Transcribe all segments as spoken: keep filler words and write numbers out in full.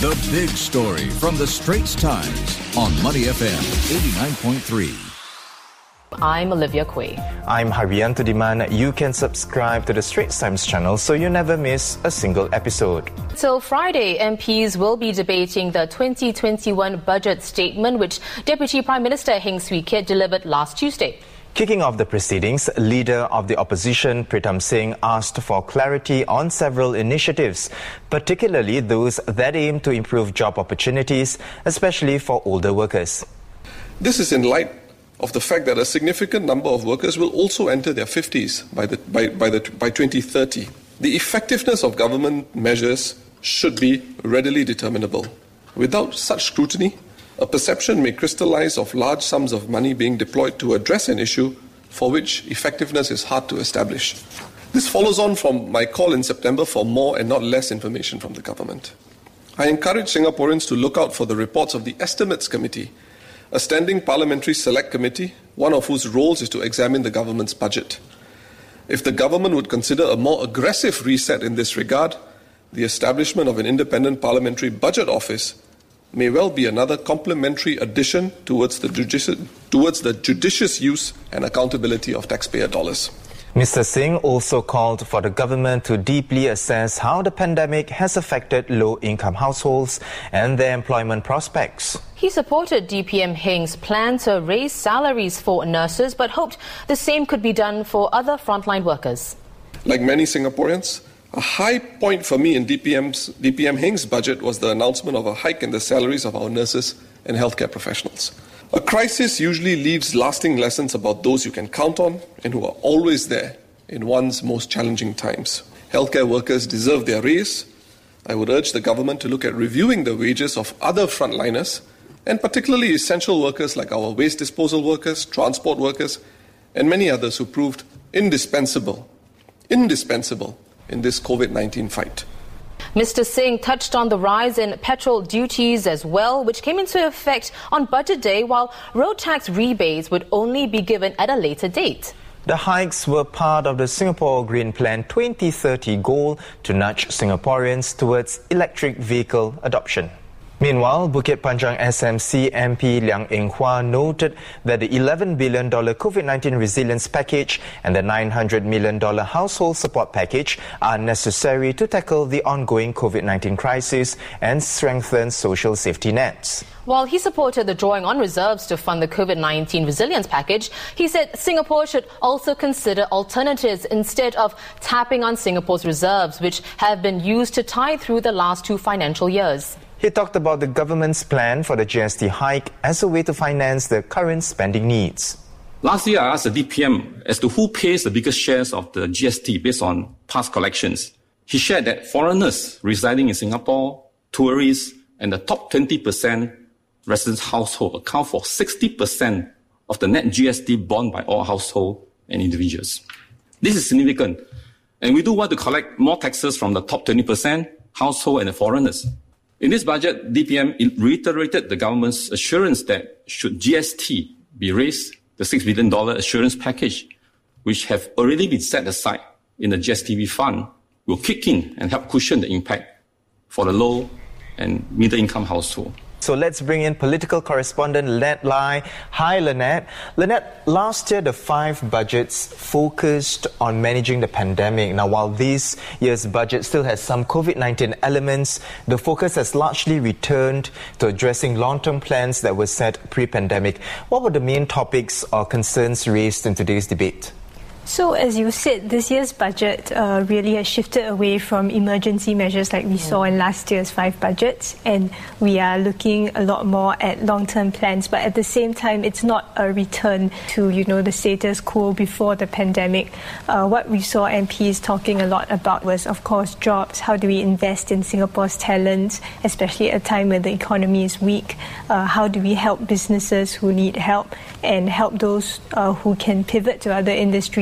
The big story from the Straits Times on Money F M eighty-nine point three. I'm Olivia Quay. I'm Haryanto Diman. You can subscribe to the Straits Times channel so you never miss a single episode. Till Friday, M Ps will be debating the twenty twenty-one budget statement which Deputy Prime Minister Heng Swee Keat delivered last Tuesday. Kicking off the proceedings, Leader of the Opposition Pritam Singh asked for clarity on several initiatives, particularly those that aim to improve job opportunities, especially for older workers. This is in light of the fact that a significant number of workers will also enter their fifties by, the, by, by, the, by twenty thirty. The effectiveness of government measures should be readily determinable. Without such scrutiny, a perception may crystallize of large sums of money being deployed to address an issue for which effectiveness is hard to establish. This follows on from my call in September for more and not less information from the government. I encourage Singaporeans to look out for the reports of the Estimates Committee, a standing parliamentary select committee, one of whose roles is to examine the government's budget. If the government would consider a more aggressive reset in this regard, the establishment of an independent parliamentary budget office may well be another complementary addition towards the judicious, towards the judicious use and accountability of taxpayer dollars. Mister Singh also called for the government to deeply assess how the pandemic has affected low-income households and their employment prospects. He supported D P M Heng's plan to raise salaries for nurses but hoped the same could be done for other frontline workers. Like many Singaporeans, a high point for me in D P M's, D P M Heng's budget was the announcement of a hike in the salaries of our nurses and healthcare professionals. A crisis usually leaves lasting lessons about those you can count on and who are always there in one's most challenging times. Healthcare workers deserve their raise. I would urge the government to look at reviewing the wages of other frontliners and particularly essential workers like our waste disposal workers, transport workers, and many others who proved indispensable, indispensable in this COVID nineteen fight. Mister Singh touched on the rise in petrol duties as well, which came into effect on budget day, while road tax rebates would only be given at a later date. The hikes were part of the Singapore Green Plan twenty thirty goal to nudge Singaporeans towards electric vehicle adoption. Meanwhile, Bukit Panjang S M C M P Liang Eng Hwa noted that the eleven billion dollars COVID nineteen resilience package and the nine hundred million dollars household support package are necessary to tackle the ongoing COVID nineteen crisis and strengthen social safety nets. While he supported the drawing on reserves to fund the COVID nineteen resilience package, he said Singapore should also consider alternatives instead of tapping on Singapore's reserves, which have been used to tide through the last two financial years. He talked about the government's plan for the G S T hike as a way to finance the current spending needs. Last year, I asked the D P M as to who pays the biggest shares of the G S T based on past collections. He shared that foreigners residing in Singapore, tourists, and the top twenty percent residents' household account for sixty percent of the net G S T borne by all households and individuals. This is significant, and we do want to collect more taxes from the top twenty percent household and the foreigners. In this budget, D P M reiterated the government's assurance that should G S T be raised, the six billion dollars assurance package, which have already been set aside in the G S T V fund, will kick in and help cushion the impact for the low and middle income household. So let's bring in political correspondent Lynette Lai. Hi Lynette. Lynette, last year the five budgets focused on managing the pandemic. Now while this year's budget still has some COVID nineteen elements, the focus has largely returned to addressing long-term plans that were set pre-pandemic. What were the main topics or concerns raised in today's debate? So as you said, this year's budget uh, really has shifted away from emergency measures like we saw in last year's five budgets, and we are looking a lot more at long-term plans, but at the same time it's not a return to, you know, the status quo before the pandemic. Uh, what we saw M Ps talking a lot about was, of course, jobs. How do we invest in Singapore's talents, especially at a time when the economy is weak? Uh, how do we help businesses who need help and help those uh, who can pivot to other industries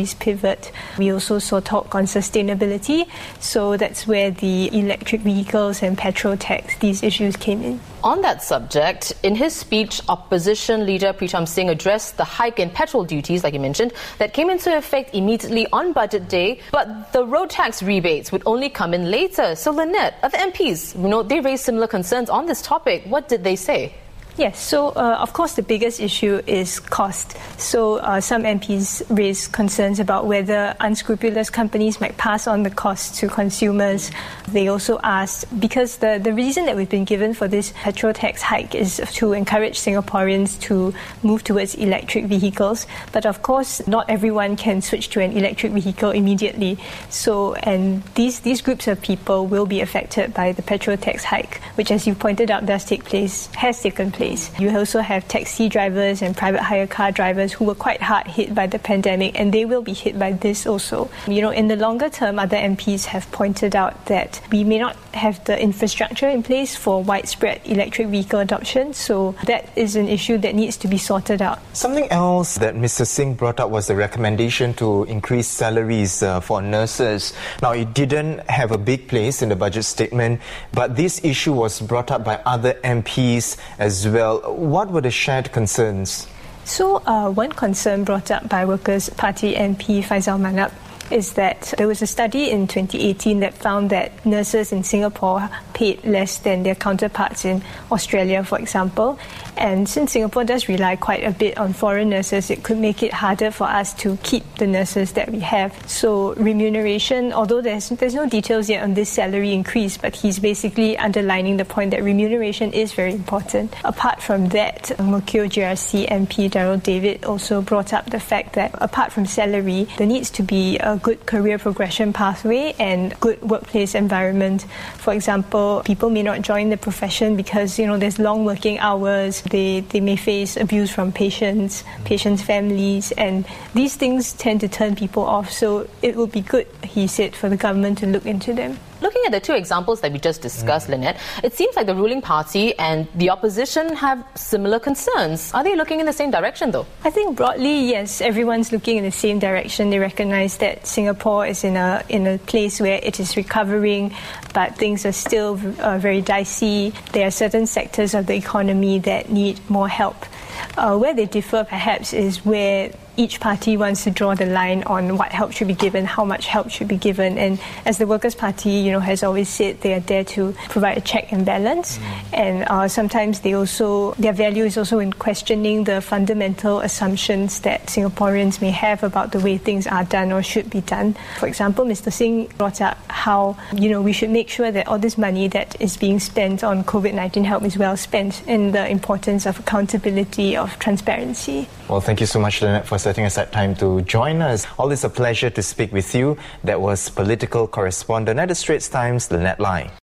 policies pivot. We also saw talk on sustainability, so that's where the electric vehicles and petrol tax, these issues came in. On that subject, in his speech, opposition leader Pritam Singh addressed the hike in petrol duties, like you mentioned, that came into effect immediately on budget day, but the road tax rebates would only come in later. So Lynette, other M Ps, you know, they raised similar concerns on this topic. What did they say? Yes, so uh, of course the biggest issue is cost. So uh, some M Ps raised concerns about whether unscrupulous companies might pass on the cost to consumers. They also asked, because the, the reason that we've been given for this petrol tax hike is to encourage Singaporeans to move towards electric vehicles. But of course, not everyone can switch to an electric vehicle immediately. So, and these, these groups of people will be affected by the petrol tax hike, which, as you pointed out, does take place, has taken place. You also have taxi drivers and private hire car drivers who were quite hard hit by the pandemic, and they will be hit by this also. You know, in the longer term, other M Ps have pointed out that we may not have the infrastructure in place for widespread electric vehicle adoption, so that is an issue that needs to be sorted out. Something else that Mister Singh brought up was the recommendation to increase salaries uh, for nurses. Now, it didn't have a big place in the budget statement, but this issue was brought up by other M Ps as well. What were the shared concerns? So, uh, one concern brought up by Workers' Party M P Faisal Manap is that there was a study in twenty eighteen that found that nurses in Singapore paid less than their counterparts in Australia, for example. And since Singapore does rely quite a bit on foreign nurses, it could make it harder for us to keep the nurses that we have. So remuneration, although there's, there's no details yet on this salary increase, but he's basically underlining the point that remuneration is very important. Apart from that, Ang Mo Kio G R C M P Daryl David also brought up the fact that apart from salary, there needs to be a good career progression pathway and good workplace environment. For example, people may not join the profession because, you know, there's long working hours. They they may face abuse from patients, patients' families, and these things tend to turn people off. So it would be good, he said, for the government to look into them. Looking at the two examples that we just discussed, mm. Lynette, it seems like the ruling party and the opposition have similar concerns. Are they looking in the same direction, though? I think broadly, yes, everyone's looking in the same direction. They recognise that Singapore is in a in a place where it is recovering, but things are still uh, very dicey. There are certain sectors of the economy that need more help. Uh, where they differ, perhaps, is where each party wants to draw the line on what help should be given, how much help should be given. And as the Workers' Party, you know, has always said, they are there to provide a check and balance. Mm. And uh, sometimes they also, their value is also in questioning the fundamental assumptions that Singaporeans may have about the way things are done or should be done. For example, Mister Singh brought up how, you know, we should make sure that all this money that is being spent on COVID nineteen help is well spent, and the importance of accountability, of transparency. Well, thank you so much, Lynette, for setting aside time to join us. Always a pleasure to speak with you. That was political correspondent at the Straits Times, Lynette Lai.